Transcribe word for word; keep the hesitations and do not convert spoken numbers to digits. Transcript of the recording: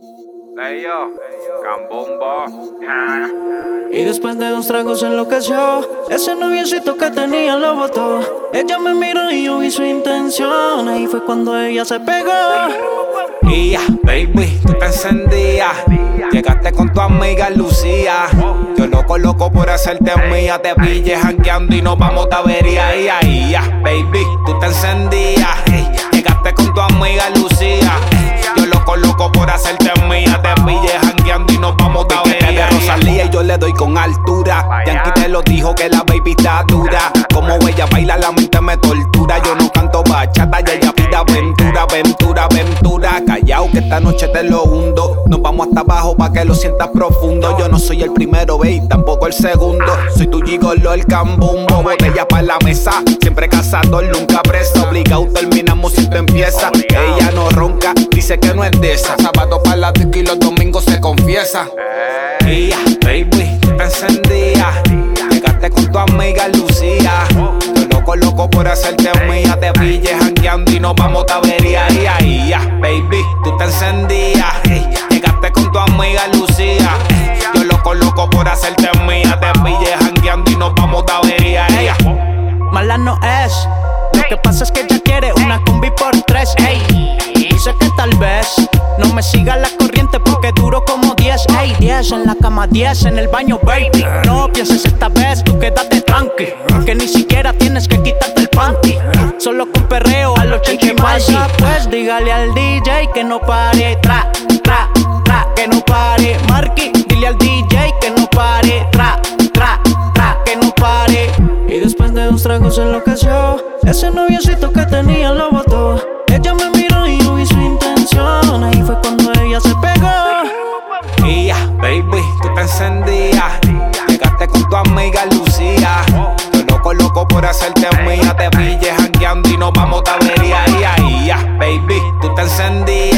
Leyo, Cambumbo. Y después de dos tragos enloqueció. Ese noviecito que tenía lo botó. Ella me miró y yo vi su intención. Ahí fue cuando ella se pegó. Y ya, baby, tú te encendías. Llegaste con tu amiga Lucía. Yo loco, loco por hacerte mía. Te pillé jangueando y nos vamos a avería. Y ahí, ya, baby, tú te encendías. Llegaste con tu amiga Lucía. Yo loco, loco por hacerte mía. Te pillé jangueando y nos vamos a avería. De Rosalía y yo le doy con altura. Yankee te lo dijo que la baby está dura. Como ella baila la mente me tortura. Yo no canto bachata y ella pide aventura, aventura, aventura. Callao que esta noche te lo hundo. Nos vamos hasta abajo pa' que lo sientas profundo. Yo no soy el primero, babe, tampoco el segundo. Soy tu gigolo, el cambumbo. Botella pa' la mesa, siempre cazador, nunca presa. Obligado terminamos si tú empieza. Ella no ronca, dice que no es de esa. Sábado pa' la disco y los domingos se confiesa. Y ya, baby, tú te encendías. Llegaste con tu amiga Lucía. Yo loco, loco por hacerte mía. Te pillé jangueando y nos vamos a avería. Y ahí, ya, baby, tú te encendías. Llegaste con tu amiga Lucía. Yo loco, loco por hacerte mía. Te pillé jangueando y nos vamos a avería. Mala no es. Lo que pasa es que ella quiere una combi por tres. Ey, dice que tal vez no me siga la corriente porque duro como diez. Ey, diez en la cama, diez en el baño, baby. No pienses esta vez, tú quédate tranqui. Que ni siquiera tienes que quitarte el panty. Solo con perreo a los chichimaldi. Pues dígale al D J que no pare. Tra, tra, tra, que no pare. Marky, dile al D J que no pare. Tra, tra, tra, que no pare. Y después de dos tragos enloqueció. Ese noviecito que tenía lo botó. Ella me miró y yo vi su intención. Ahí fue cuando ella se pegó. Y ya, baby, tú te encendías. Llegaste con tu amiga Lucía. Yo loco, loco por hacerte mía. Te pillé jangueando y nos vamos a avería. Y ahí, ya, baby, tú te encendías.